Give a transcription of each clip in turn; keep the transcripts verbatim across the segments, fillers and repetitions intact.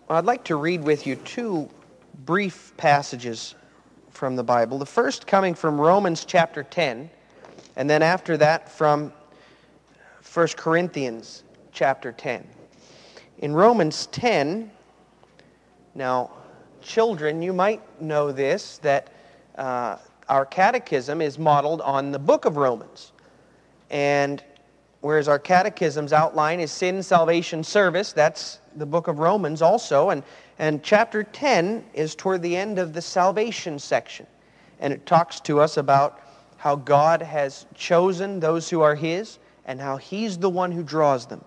Well, I'd like to read with you two brief passages from the Bible. The first coming from Romans chapter ten, and then after that from First Corinthians chapter ten. In Romans ten, now, children, you might know this, that uh, our catechism is modeled on the book of Romans. And whereas our catechism's outline is sin, salvation, service, that's the book of Romans also. And, and chapter ten is toward the end of the salvation section. And it talks to us about how God has chosen those who are His and how He's the one who draws them.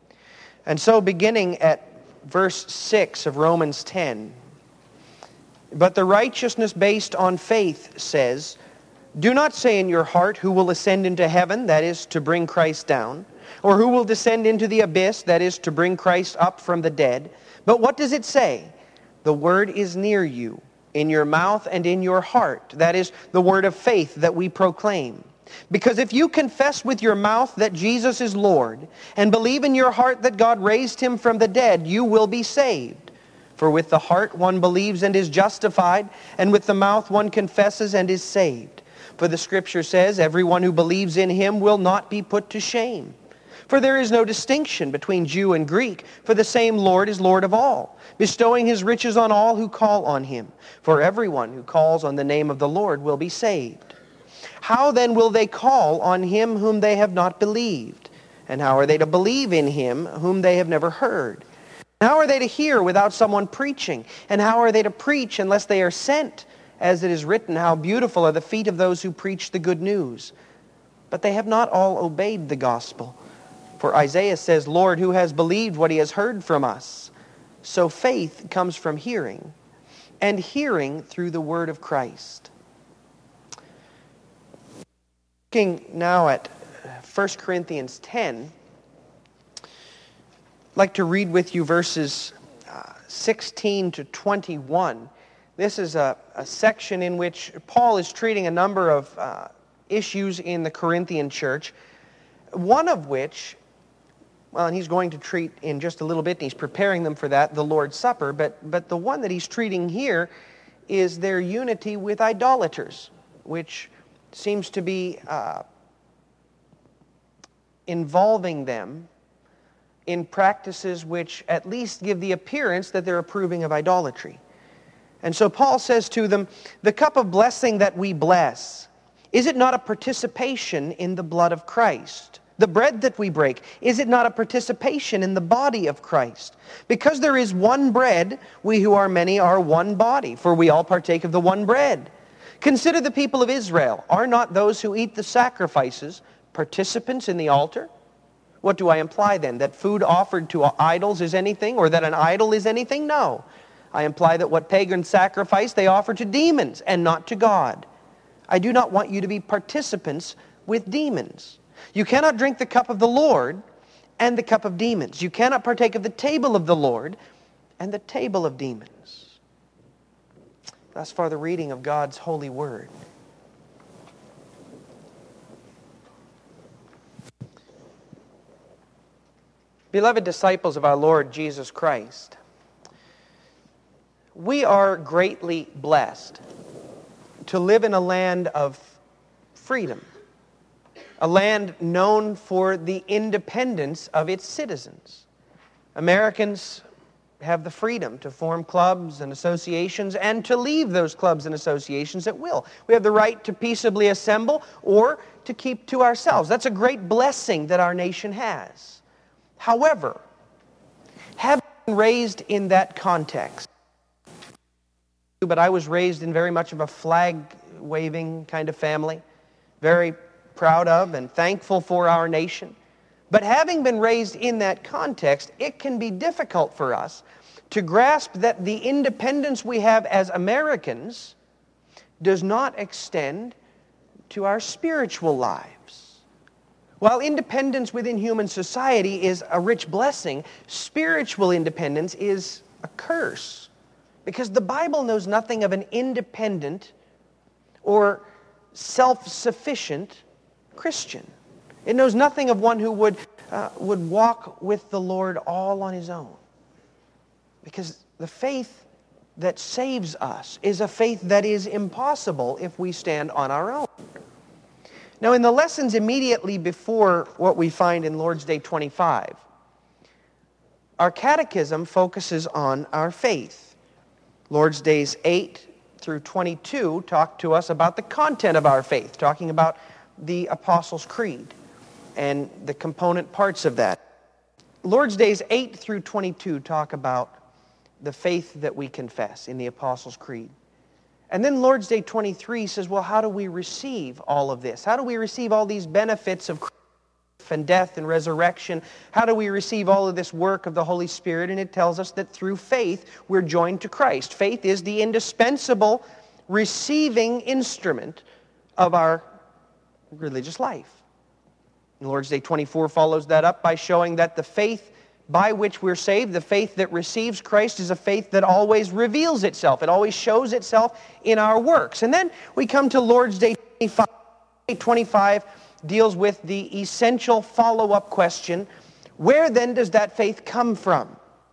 And so beginning at verse six of Romans ten, "But the righteousness based on faith says, 'Do not say in your heart, who will ascend into heaven,' that is, to bring Christ down, 'or who will descend into the abyss,' that is, to bring Christ up from the dead. But what does it say? The word is near you, in your mouth and in your heart. That is, the word of faith that we proclaim. Because if you confess with your mouth that Jesus is Lord, and believe in your heart that God raised Him from the dead, you will be saved. For with the heart one believes and is justified, and with the mouth one confesses and is saved. For the Scripture says, everyone who believes in Him will not be put to shame. For there is no distinction between Jew and Greek, for the same Lord is Lord of all, bestowing His riches on all who call on Him. For everyone who calls on the name of the Lord will be saved. How then will they call on Him whom they have not believed? And how are they to believe in Him whom they have never heard? How are they to hear without someone preaching? And how are they to preach unless they are sent? As it is written, how beautiful are the feet of those who preach the good news. But they have not all obeyed the gospel. For Isaiah says, Lord, who has believed what he has heard from us? So faith comes from hearing, and hearing through the word of Christ." Looking now at First Corinthians ten, I'd like to read with you verses uh, sixteen to twenty-one. This is a, a section in which Paul is treating a number of uh, issues in the Corinthian church, one of which, well, and he's going to treat in just a little bit, and he's preparing them for that, the Lord's Supper, but, but the one that he's treating here is their unity with idolaters, which seems to be uh, involving them in practices which at least give the appearance that they're approving of idolatry. And so Paul says to them, the cup of blessing that we bless, is it not a participation in the blood of Christ? The bread that we break, is it not a participation in the body of Christ? Because there is one bread, we who are many are one body, for we all partake of the one bread. Consider the people of Israel. Are not those who eat the sacrifices participants in the altar? What do I imply then? That food offered to idols is anything, or that an idol is anything? No. I imply that what pagans sacrifice, they offer to demons and not to God. I do not want you to be participants with demons. You cannot drink the cup of the Lord and the cup of demons. You cannot partake of the table of the Lord and the table of demons. Thus far the reading of God's holy word. Beloved disciples of our Lord Jesus Christ, we are greatly blessed to live in a land of freedom, a land known for the independence of its citizens. Americans have the freedom to form clubs and associations and to leave those clubs and associations at will. We have the right to peaceably assemble or to keep to ourselves. That's a great blessing that our nation has. However, having been raised in that context, but I was raised in very much of a flag-waving kind of family, very proud of and thankful for our nation. But having been raised in that context, it can be difficult for us to grasp that the independence we have as Americans does not extend to our spiritual lives. While independence within human society is a rich blessing, spiritual independence is a curse. Because the Bible knows nothing of an independent or self-sufficient Christian. It knows nothing of one who would, uh, would walk with the Lord all on his own. Because the faith that saves us is a faith that is impossible if we stand on our own. Now, in the lessons immediately before what we find in Lord's Day twenty-five, our catechism focuses on our faith. Lord's Days eight through twenty-two talk to us about the content of our faith, talking about the Apostles' Creed and the component parts of that. Lord's Days eight through twenty-two talk about the faith that we confess in the Apostles' Creed. And then Lord's Day twenty-three says, well, how do we receive all of this? How do we receive all these benefits of life and death and resurrection? How do we receive all of this work of the Holy Spirit? And it tells us that through faith, we're joined to Christ. Faith is the indispensable receiving instrument of our religious life. And Lord's Day twenty-four follows that up by showing that the faith by which we're saved, the faith that receives Christ, is a faith that always reveals itself. It always shows itself in our works. And then we come to Lord's Day twenty-five. twenty-five deals with the essential follow-up question, where then does that faith come from?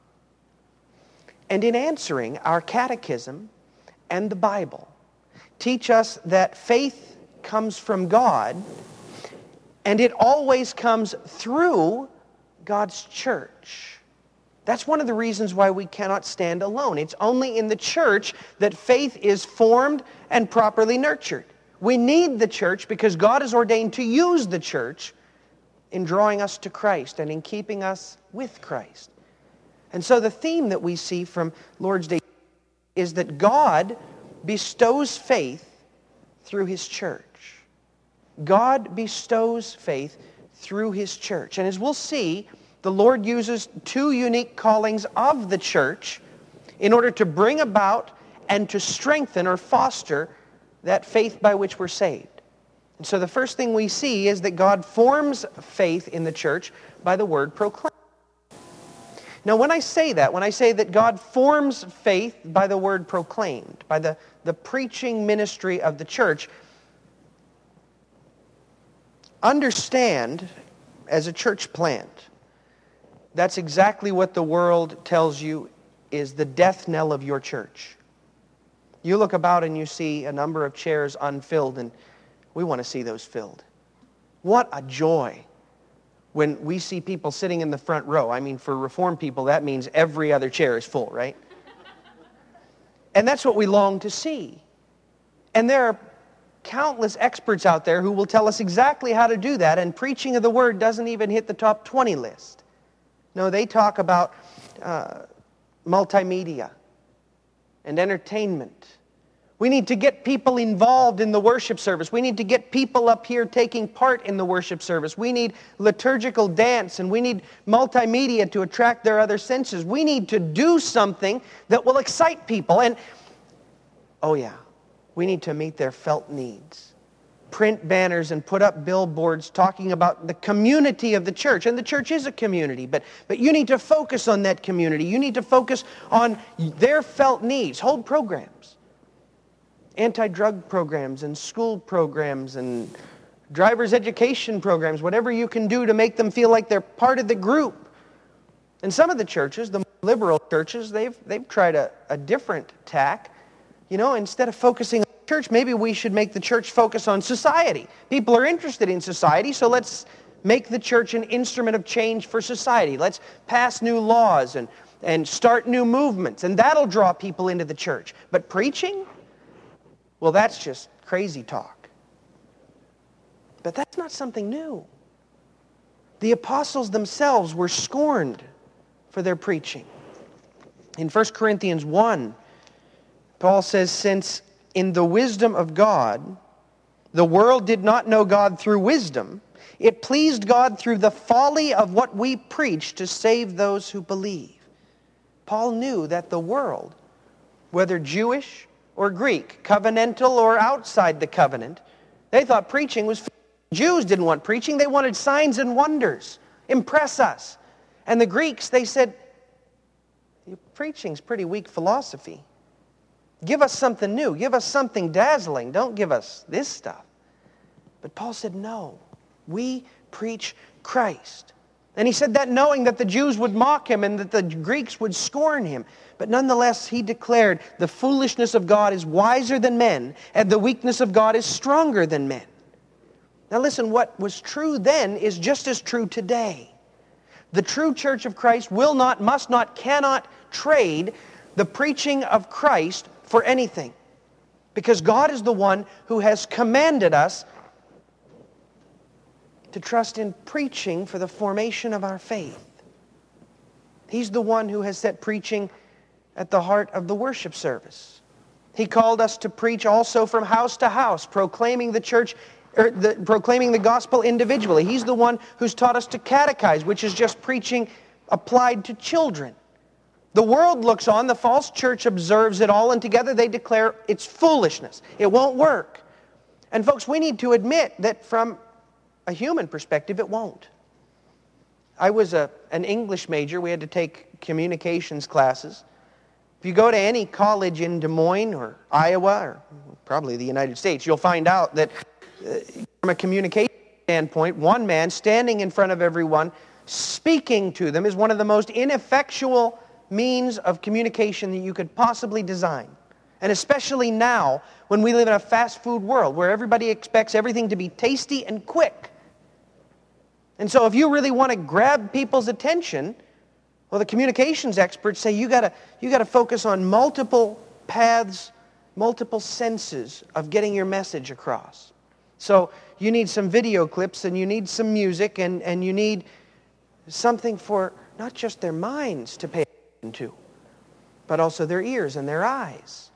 And in answering, our catechism and the Bible teach us that faith comes from God, and it always comes through God's church. That's one of the reasons why we cannot stand alone. It's only in the church that faith is formed and properly nurtured. We need the church because God is ordained to use the church in drawing us to Christ and in keeping us with Christ. And so the theme that we see from Lord's Day is that God bestows faith through His church. God bestows faith through His church. And as we'll see, the Lord uses two unique callings of the church in order to bring about and to strengthen or foster that faith by which we're saved. And so the first thing we see is that God forms faith in the church by the word proclaim. Now when I say that, when I say that God forms faith by the word proclaimed, by the, the preaching ministry of the church, understand, as a church plant, that's exactly what the world tells you is the death knell of your church. You look about and you see a number of chairs unfilled, and we want to see those filled. What a joy when we see people sitting in the front row. I mean, for Reformed people, that means every other chair is full, right? And that's what we long to see. And there are countless experts out there who will tell us exactly how to do that, and preaching of the word doesn't even hit the top twenty list. No, they talk about uh, multimedia and entertainment. We need to get people involved in the worship service. We need to get people up here taking part in the worship service. We need liturgical dance, and we need multimedia to attract their other senses. We need to do something that will excite people. And, oh yeah, we need to meet their felt needs. Print banners and put up billboards talking about the community of the church. And the church is a community, but, but you need to focus on that community. You need to focus on their felt needs. Hold programs. Anti-drug programs and school programs and driver's education programs, whatever you can do to make them feel like they're part of the group. And some of the churches, the liberal churches, they've, they've tried a, a different tack. You know, instead of focusing on the church, maybe we should make the church focus on society. People are interested in society, so let's make the church an instrument of change for society. Let's pass new laws and, and start new movements, and that'll draw people into the church. But preaching? Well, that's just crazy talk. But that's not something new. The apostles themselves were scorned for their preaching. In First Corinthians one, Paul says, since in the wisdom of God, the world did not know God through wisdom, it pleased God through the folly of what we preach to save those who believe. Paul knew that the world, whether Jewish or Greek, covenantal or outside the covenant, they thought preaching was... Jews didn't want preaching. They wanted signs and wonders. Impress us. And the Greeks, they said, your preaching's pretty weak philosophy. Give us something new. Give us something dazzling. Don't give us this stuff. But Paul said, no. We preach Christ. And he said that knowing that the Jews would mock him and that the Greeks would scorn him. But nonetheless, he declared, the foolishness of God is wiser than men, and the weakness of God is stronger than men. Now listen, what was true then is just as true today. The true church of Christ will not, must not, cannot trade the preaching of Christ for anything. Because God is the one who has commanded us to trust in preaching for the formation of our faith. He's the one who has set preaching at the heart of the worship service. He called us to preach also from house to house, proclaiming the church, or the, proclaiming the gospel individually. He's the one who's taught us to catechize, which is just preaching applied to children. The world looks on, the false church observes it all, and together they declare it's foolishness. It won't work. And folks, we need to admit that from a human perspective, it won't. I was a, an English major. We had to take communications classes. If you go to any college in Des Moines or Iowa or probably the United States, you'll find out that uh, from a communication standpoint, one man standing in front of everyone, speaking to them, is one of the most ineffectual means of communication that you could possibly design. And especially now, when we live in a fast food world where everybody expects everything to be tasty and quick. And so if you really want to grab people's attention, well, the communications experts say you gotta, you gotta focus on multiple paths, multiple senses of getting your message across. So you need some video clips, and you need some music, and, and you need something for not just their minds to pay attention to, but also their ears and their eyes.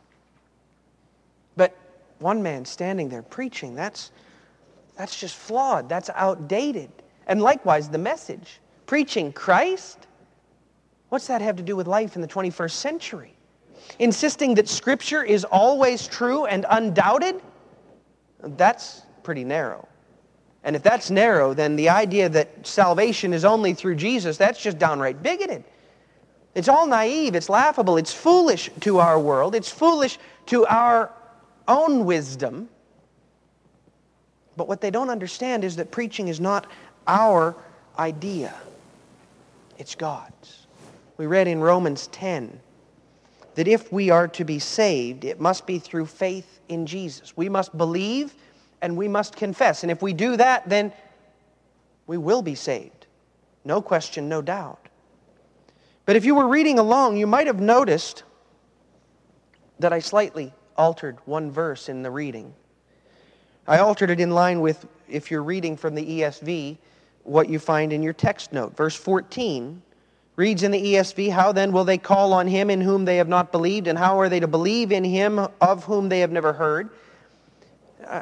But one man standing there preaching, that's, that's just flawed. That's outdated. And likewise, the message. Preaching Christ? What's that have to do with life in the twenty-first century? Insisting that Scripture is always true and undoubted? That's pretty narrow. And if that's narrow, then the idea that salvation is only through Jesus, that's just downright bigoted. It's all naive. It's laughable. It's foolish to our world. It's foolish to our own wisdom. But what they don't understand is that preaching is not our idea. It's God's. We read in Romans ten that if we are to be saved, it must be through faith in Jesus. We must believe and we must confess. And if we do that, then we will be saved. No question, no doubt. But if you were reading along, you might have noticed that I slightly altered one verse in the reading. I altered it in line with, if you're reading from the E S V, what you find in your text note. Verse fourteen reads in the E S V, "How then will they call on him in whom they have not believed? And how are they to believe in him of whom they have never heard?" Uh,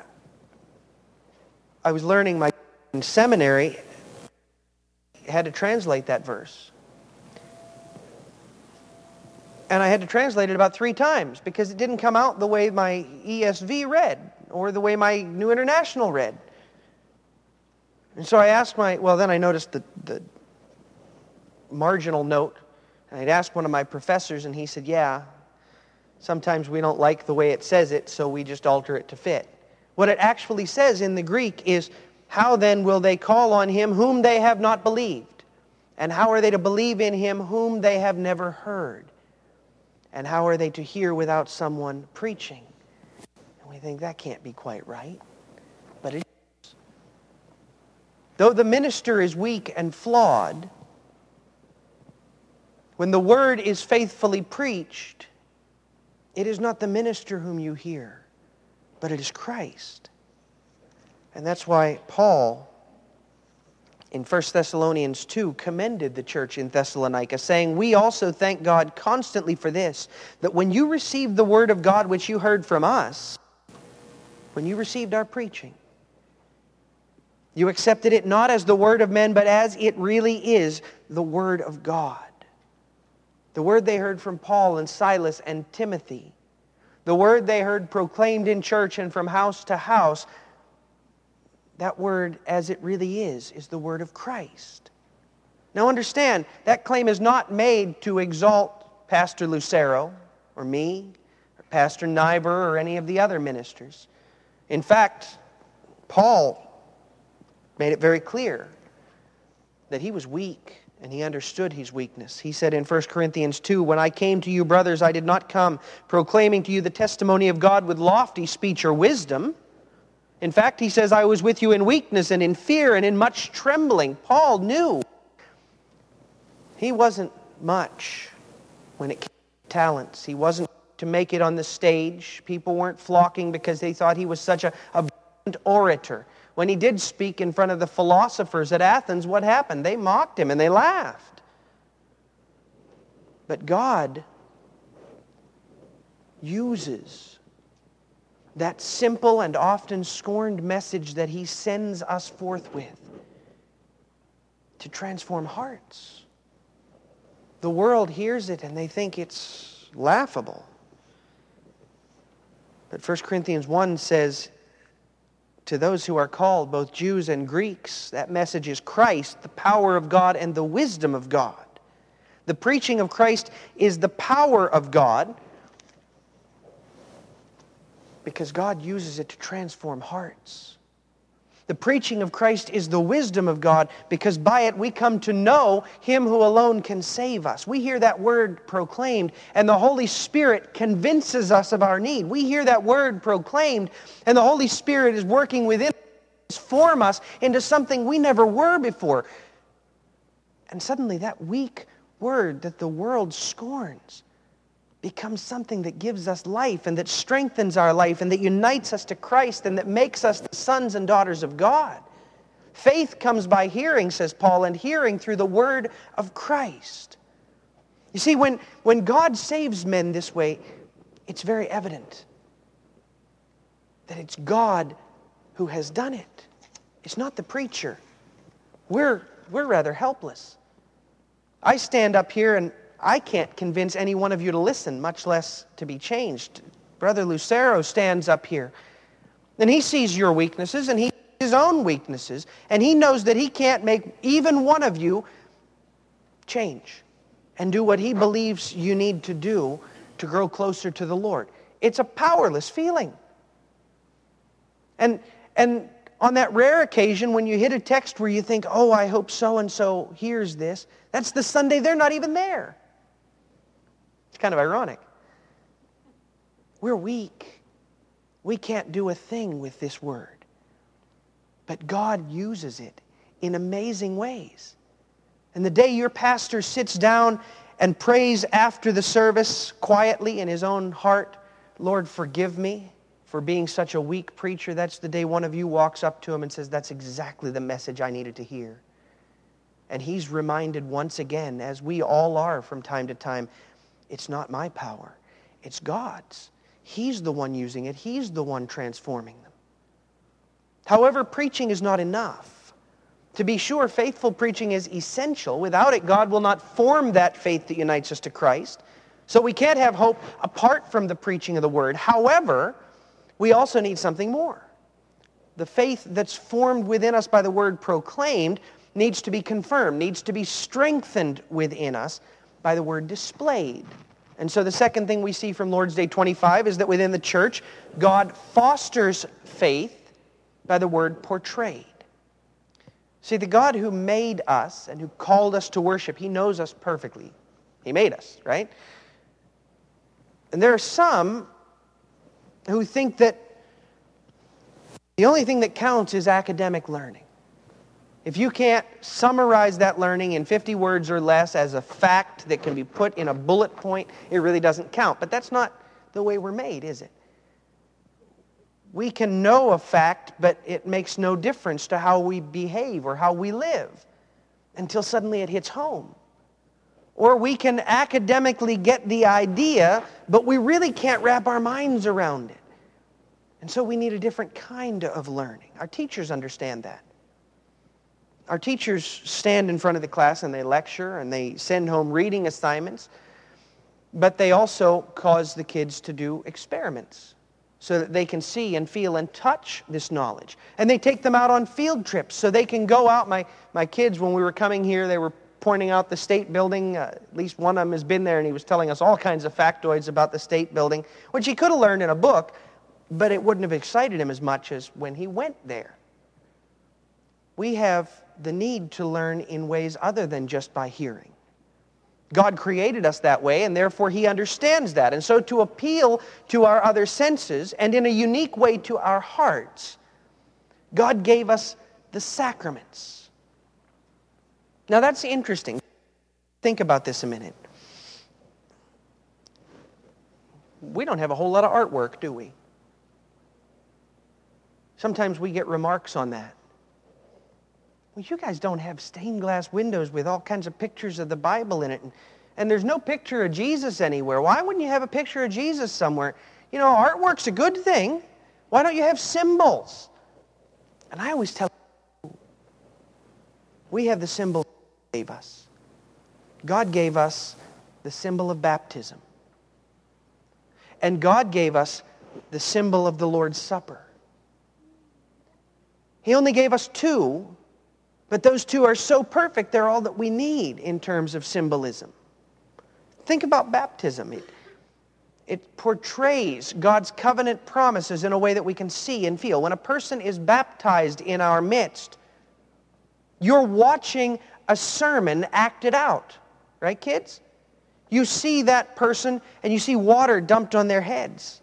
I was learning my in seminary, I had to translate that verse. And I had to translate it about three times because it didn't come out the way my E S V read or the way my New International read. And so I asked my, well, then I noticed the, the marginal note, and I'd asked one of my professors, and he said, yeah, sometimes we don't like the way it says it, so we just alter it to fit. What it actually says in the Greek is, "How then will they call on him whom they have not believed? And how are they to believe in him whom they have never heard? And how are they to hear without someone preaching?" And we think that can't be quite right. But it is. Though the minister is weak and flawed, when the word is faithfully preached, it is not the minister whom you hear, but it is Christ. And that's why Paul, in First Thessalonians two, commended the church in Thessalonica, saying, "We also thank God constantly for this, that when you received the word of God which you heard from us, when you received our preaching, you accepted it not as the word of men, but as it really is, the word of God." The word they heard from Paul and Silas and Timothy, the word they heard proclaimed in church and from house to house, that word, as it really is, is the word of Christ. Now understand, that claim is not made to exalt Pastor Lucero or me, or Pastor Niebuhr or any of the other ministers. In fact, Paul made it very clear that he was weak, and he understood his weakness. He said in First Corinthians two, "When I came to you, brothers, I did not come proclaiming to you the testimony of God with lofty speech or wisdom. In fact," he says, "I was with you in weakness and in fear and in much trembling." Paul knew he wasn't much when it came to talents. He wasn't to make it on the stage. People weren't flocking because they thought he was such a, a brilliant orator. When he did speak in front of the philosophers at Athens, what happened? They mocked him and they laughed. But God uses that simple and often scorned message that he sends us forth with to transform hearts. The world hears it and they think it's laughable. But First Corinthians one says, to those who are called, both Jews and Greeks, that message is Christ, the power of God and the wisdom of God. The preaching of Christ is the power of God because God uses it to transform hearts. The preaching of Christ is the wisdom of God because by it we come to know Him who alone can save us. We hear that word proclaimed and the Holy Spirit convinces us of our need. We hear that word proclaimed and the Holy Spirit is working within us to form us into something we never were before. And suddenly that weak word that the world scorns becomes something that gives us life and that strengthens our life and that unites us to Christ and that makes us the sons and daughters of God. Faith comes by hearing, says Paul, and hearing through the word of Christ. You see, when, when God saves men this way, it's very evident that it's God who has done it. It's not the preacher. We're, we're rather helpless. I stand up here and I can't convince any one of you to listen, much less to be changed. Brother Lucero stands up here, and he sees your weaknesses, and he sees his own weaknesses, and he knows that he can't make even one of you change and do what he believes you need to do to grow closer to the Lord. It's a powerless feeling. And, and on that rare occasion when you hit a text where you think, oh, I hope so-and-so hears this, that's the Sunday they're not even there. It's kind of ironic. We're weak. We can't do a thing with this word. But God uses it in amazing ways. And the day your pastor sits down and prays after the service quietly in his own heart, "Lord, forgive me for being such a weak preacher," that's the day one of you walks up to him and says, "That's exactly the message I needed to hear." And he's reminded once again, as we all are from time to time, it's not my power, it's God's. He's the one using it. He's the one transforming them. However, preaching is not enough. To be sure, faithful preaching is essential. Without it, God will not form that faith that unites us to Christ. So we can't have hope apart from the preaching of the Word. However, we also need something more. The faith that's formed within us by the Word proclaimed needs to be confirmed, needs to be strengthened within us by the word displayed. And so the second thing we see from Lord's Day twenty-five is that within the church, God fosters faith by the word portrayed. See, the God who made us and who called us to worship, He knows us perfectly. He made us, right? And there are some who think that the only thing that counts is academic learning. If you can't summarize that learning in fifty words or less as a fact that can be put in a bullet point, it really doesn't count. But that's not the way we're made, is it? We can know a fact, but it makes no difference to how we behave or how we live until suddenly it hits home. Or we can academically get the idea, but we really can't wrap our minds around it. And so we need a different kind of learning. Our teachers understand that. Our teachers stand in front of the class and they lecture and they send home reading assignments, but they also cause the kids to do experiments so that they can see and feel and touch this knowledge. And they take them out on field trips so they can go out. My, my kids, when we were coming here, they were pointing out the state building. Uh, at least one of them has been there, and he was telling us all kinds of factoids about the state building, which he could have learned in a book, but it wouldn't have excited him as much as when he went there. We have the need to learn in ways other than just by hearing. God created us that way, and therefore He understands that. And so to appeal to our other senses, and in a unique way to our hearts, God gave us the sacraments. Now that's interesting. Think about this a minute. We don't have a whole lot of artwork, do we? Sometimes we get remarks on that. Well, you guys don't have stained glass windows with all kinds of pictures of the Bible in it, and, and there's no picture of Jesus anywhere. Why wouldn't you have a picture of Jesus somewhere? You know, artwork's a good thing. Why don't you have symbols? And I always tell you, we have the symbol God gave us. God gave us the symbol of baptism. And God gave us the symbol of the Lord's Supper. He only gave us two, but those two are so perfect, they're all that we need in terms of symbolism. Think about baptism. It, it portrays God's covenant promises in a way that we can see and feel. When a person is baptized in our midst, you're watching a sermon acted out. Right, kids? You see that person and you see water dumped on their heads.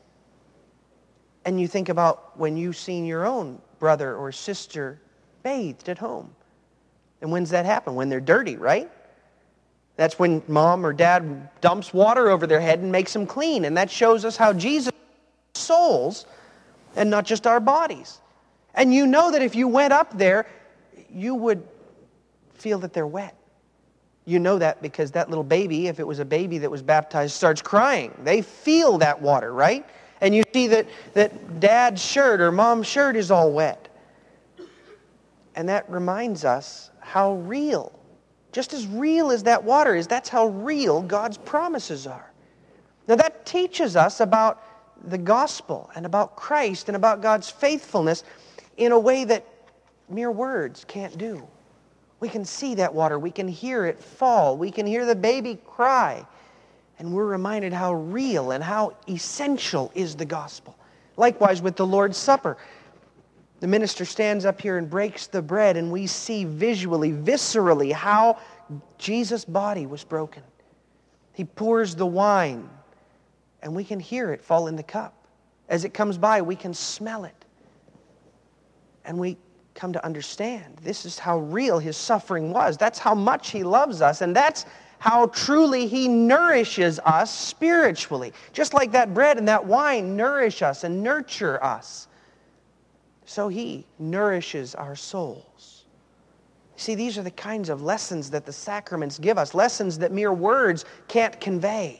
And you think about when you've seen your own brother or sister bathed at home. And when's that happen? When they're dirty, right? That's when mom or dad dumps water over their head and makes them clean. And that shows us how Jesus souls and not just our bodies. And you know that if you went up there, you would feel that they're wet. You know that because that little baby, if it was a baby that was baptized, starts crying. They feel that water, right? And you see that, that dad's shirt or mom's shirt is all wet. And that reminds us how real, just as real as that water is, that's how real God's promises are. Now that teaches us about the gospel and about Christ and about God's faithfulness in a way that mere words can't do. We can see that water. We can hear it fall. We can hear the baby cry. And we're reminded how real and how essential is the gospel. Likewise with the Lord's Supper. The minister stands up here and breaks the bread, and we see visually, viscerally, how Jesus' body was broken. He pours the wine, and we can hear it fall in the cup. As it comes by, we can smell it. And we come to understand this is how real His suffering was. That's how much He loves us, and that's how truly He nourishes us spiritually. Just like that bread and that wine nourish us and nurture us, so He nourishes our souls. See, these are the kinds of lessons that the sacraments give us, lessons that mere words can't convey.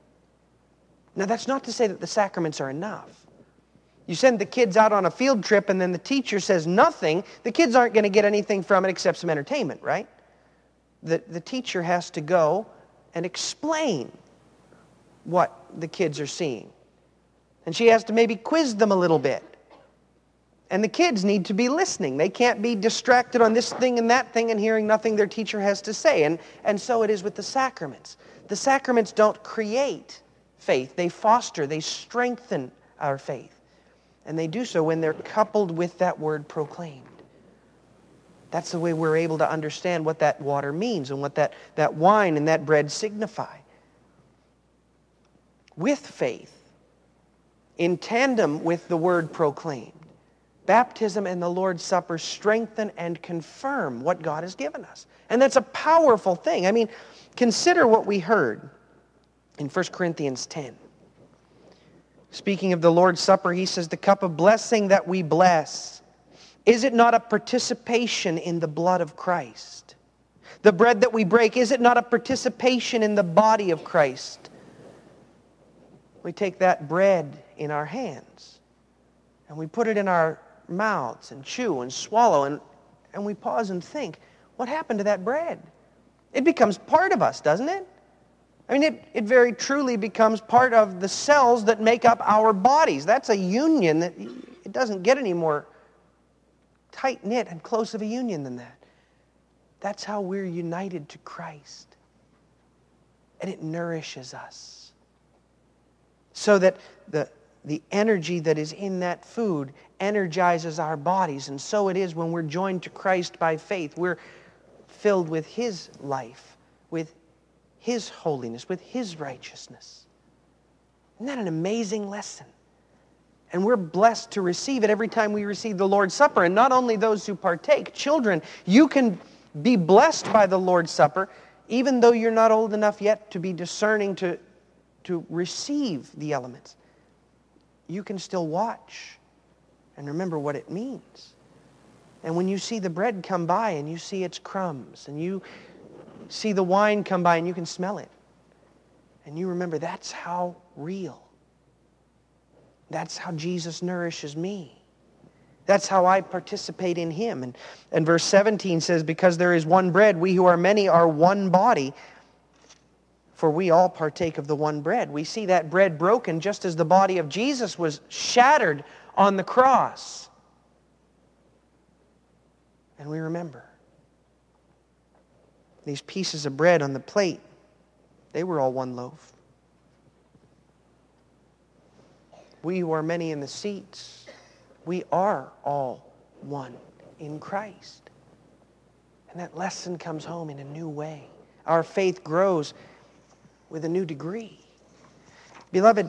Now, that's not to say that the sacraments are enough. You send the kids out on a field trip and then the teacher says nothing, the kids aren't going to get anything from it except some entertainment, right? The, the teacher has to go and explain what the kids are seeing. And she has to maybe quiz them a little bit. And the kids need to be listening. They can't be distracted on this thing and that thing and hearing nothing their teacher has to say. And, and so it is with the sacraments. The sacraments don't create faith. They foster, they strengthen our faith. And they do so when they're coupled with that word proclaimed. That's the way we're able to understand what that water means and what that, that wine and that bread signify. With faith, in tandem with the word proclaimed, baptism and the Lord's Supper strengthen and confirm what God has given us. And that's a powerful thing. I mean, consider what we heard in First Corinthians ten. Speaking of the Lord's Supper, he says, the cup of blessing that we bless, is it not a participation in the blood of Christ? The bread that we break, is it not a participation in the body of Christ? We take that bread in our hands and we put it in our mouths and chew and swallow, and, and we pause and think, what happened to that bread? It becomes part of us, doesn't it? I mean, it, it very truly becomes part of the cells that make up our bodies. That's a union that it doesn't get any more tight-knit and close of a union than that. That's how we're united to Christ. And it nourishes us. So that the, the energy that is in that food energizes our bodies. And so it is when we're joined to Christ by faith. We're filled with His life, with His holiness, with His righteousness. Isn't that an amazing lesson? And we're blessed to receive it every time we receive the Lord's Supper. And not only those who partake, children, you can be blessed by the Lord's Supper, even though you're not old enough yet to be discerning to, to receive the elements. You can still watch and remember what it means. And when you see the bread come by and you see its crumbs, and you see the wine come by and you can smell it, and you remember that's how real. That's how Jesus nourishes me. That's how I participate in Him. And, and verse seventeen says, because there is one bread, we who are many are one body, for we all partake of the one bread. We see that bread broken just as the body of Jesus was shattered on the cross. And we remember these pieces of bread on the plate, they were all one loaf. We who are many in the seats, we are all one in Christ. And that lesson comes home in a new way. Our faith grows with a new degree. Beloved,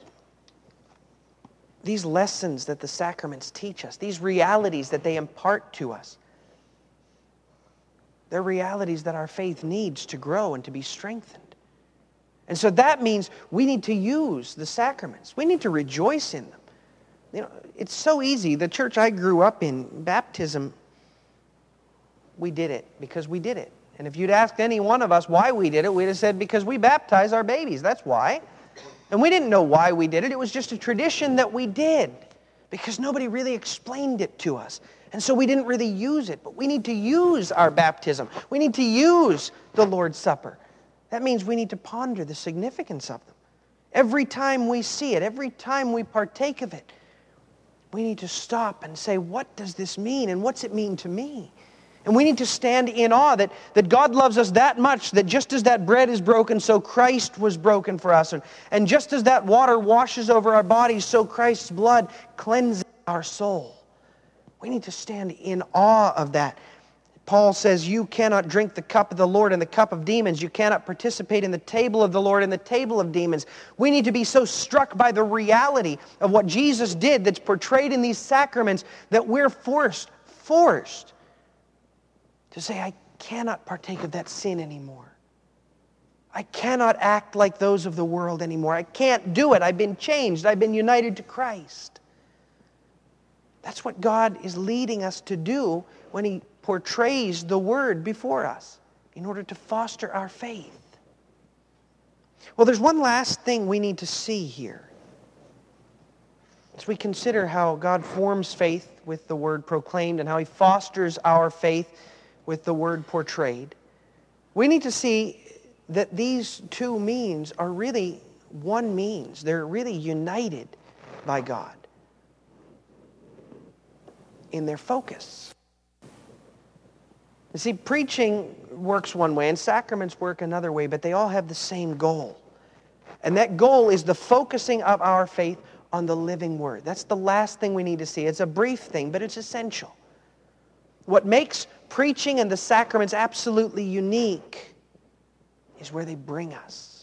these lessons that the sacraments teach us, these realities that they impart to us, they're realities that our faith needs to grow and to be strengthened. And so that means we need to use the sacraments. We need to rejoice in them. You know, it's so easy. The church I grew up in, baptism, we did it because we did it. And if you'd asked any one of us why we did it, we'd have said, because we baptize our babies. That's why. And we didn't know why we did it. It was just a tradition that we did because nobody really explained it to us. And so we didn't really use it. But we need to use our baptism. We need to use the Lord's Supper. That means we need to ponder the significance of them. Every time we see it, every time we partake of it, we need to stop and say, what does this mean? And what's it mean to me? And we need to stand in awe that, that God loves us that much, that just as that bread is broken, so Christ was broken for us. And, and just as that water washes over our bodies, so Christ's blood cleanses our soul. We need to stand in awe of that. Paul says, you cannot drink the cup of the Lord and the cup of demons. You cannot participate in the table of the Lord and the table of demons. We need to be so struck by the reality of what Jesus did that's portrayed in these sacraments that we're forced, forced to say, I cannot partake of that sin anymore. I cannot act like those of the world anymore. I can't do it. I've been changed. I've been united to Christ. That's what God is leading us to do when He portrays the Word before us in order to foster our faith. Well, there's one last thing we need to see here. As we consider how God forms faith with the Word proclaimed and how He fosters our faith with the Word portrayed, we need to see that these two means are really one means. They're really united by God in their focus. You see, preaching works one way and sacraments work another way, but they all have the same goal. And that goal is the focusing of our faith on the living Word. That's the last thing we need to see. It's a brief thing, but it's essential. What makes preaching and the sacraments absolutely unique is where they bring us.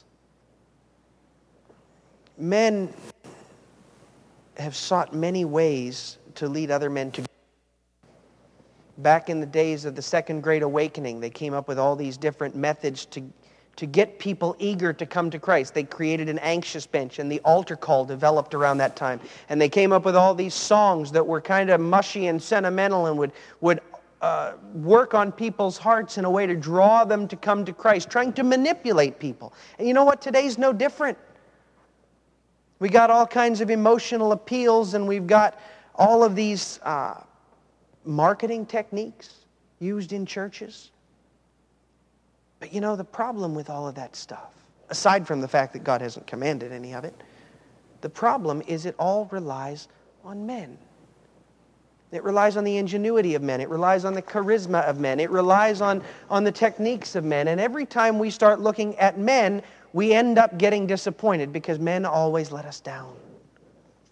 Men have sought many ways to lead other men to God. Back in the days of the Second Great Awakening, they came up with all these different methods to, to get people eager to come to Christ. They created an anxious bench, and the altar call developed around that time. And they came up with all these songs that were kind of mushy and sentimental and would, would uh, work on people's hearts in a way to draw them to come to Christ, trying to manipulate people. And you know what? Today's no different. We got all kinds of emotional appeals, and we've got all of these Uh, marketing techniques used in churches. But you know, the problem with all of that stuff, aside from the fact that God hasn't commanded any of it, the problem is it all relies on men. It relies on the ingenuity of men. It relies on the charisma of men. It relies on, on the techniques of men. And every time we start looking at men, we end up getting disappointed because men always let us down.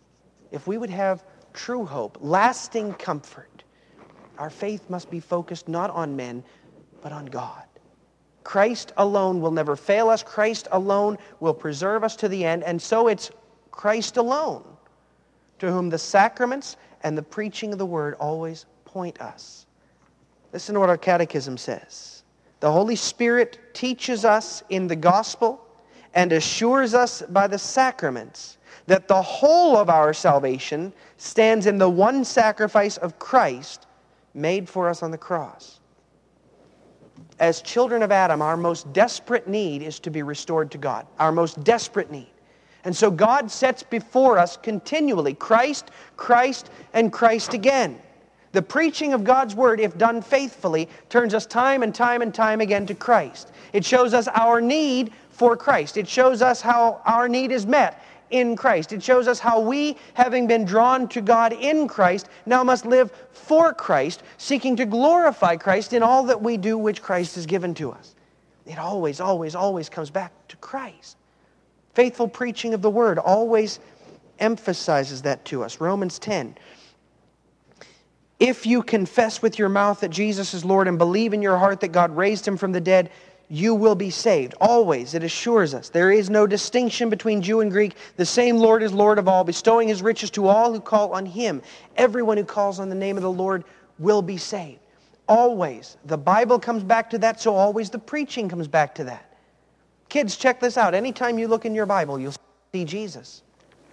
if we would have true hope, lasting comfort, our faith must be focused not on men, but on God. Christ alone will never fail us. Christ alone will preserve us to the end. And so it's Christ alone to whom the sacraments and the preaching of the Word always point us. Listen to what our catechism says. The Holy Spirit teaches us in the gospel and assures us by the sacraments that the whole of our salvation stands in the one sacrifice of Christ made for us on the cross. As children of Adam, our most desperate need is to be restored to God. Our most desperate need. And so God sets before us continually Christ, Christ, and Christ again. The preaching of God's Word, if done faithfully, turns us time and time and time again to Christ. It shows us our need for Christ. It shows us how our need is met in Christ. It shows us how we, having been drawn to God in Christ, now must live for Christ, seeking to glorify Christ in all that we do which Christ has given to us. It always, always, always comes back to Christ. Faithful preaching of the Word always emphasizes that to us. Romans ten. If you confess with your mouth that Jesus is Lord and believe in your heart that God raised Him from the dead, you will be saved. Always, it assures us. There is no distinction between Jew and Greek. The same Lord is Lord of all, bestowing His riches to all who call on Him. Everyone who calls on the name of the Lord will be saved. Always. The Bible comes back to that, so always the preaching comes back to that. Kids, check this out. Anytime you look in your Bible, you'll see Jesus.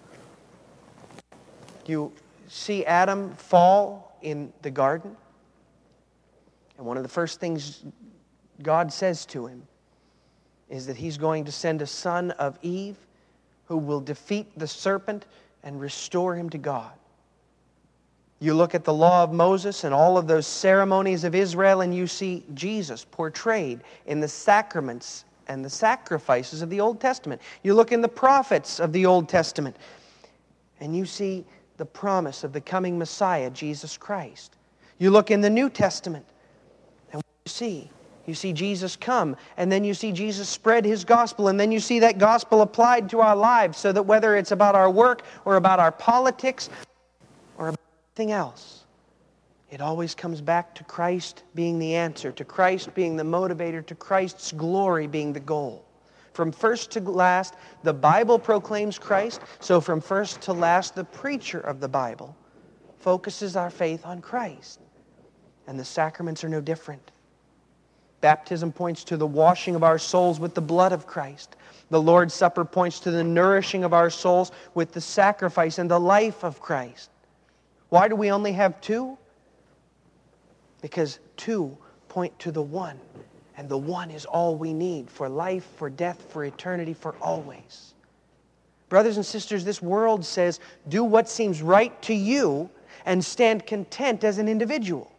You see Adam fall in the garden. And one of the first things God says to him is that He's going to send a son of Eve who will defeat the serpent and restore him to God. You look at the law of Moses and all of those ceremonies of Israel, and you see Jesus portrayed in the sacraments and the sacrifices of the Old Testament. You look in the prophets of the Old Testament, and you see the promise of the coming Messiah, Jesus Christ. You look in the New Testament, and what do you see? You see Jesus come, and then you see Jesus spread His gospel, and then you see that gospel applied to our lives, so that whether it's about our work or about our politics or about anything else, it always comes back to Christ being the answer, to Christ being the motivator, to Christ's glory being the goal. From first to last, the Bible proclaims Christ, so from first to last, the preacher of the Bible focuses our faith on Christ. And the sacraments are no different. Baptism points to the washing of our souls with the blood of Christ. The Lord's Supper points to the nourishing of our souls with the sacrifice and the life of Christ. Why do we only have two? Because two point to the one. And the one is all we need for life, for death, for eternity, for always. Brothers and sisters, this world says, do what seems right to you and stand content as an individual.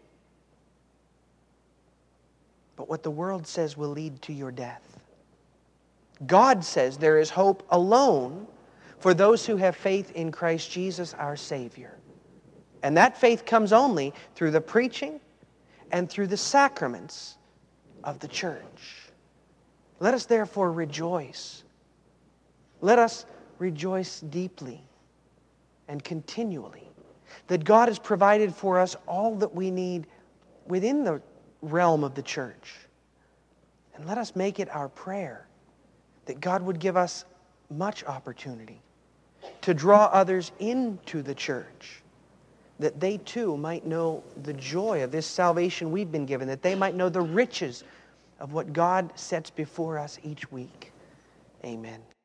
But what the world says will lead to your death. God says there is hope alone for those who have faith in Christ Jesus, our Savior. And that faith comes only through the preaching and through the sacraments of the church. Let us therefore rejoice. Let us rejoice deeply and continually that God has provided for us all that we need within the realm of the church. And let us make it our prayer that God would give us much opportunity to draw others into the church, that they too might know the joy of this salvation we've been given, that they might know the riches of what God sets before us each week. Amen.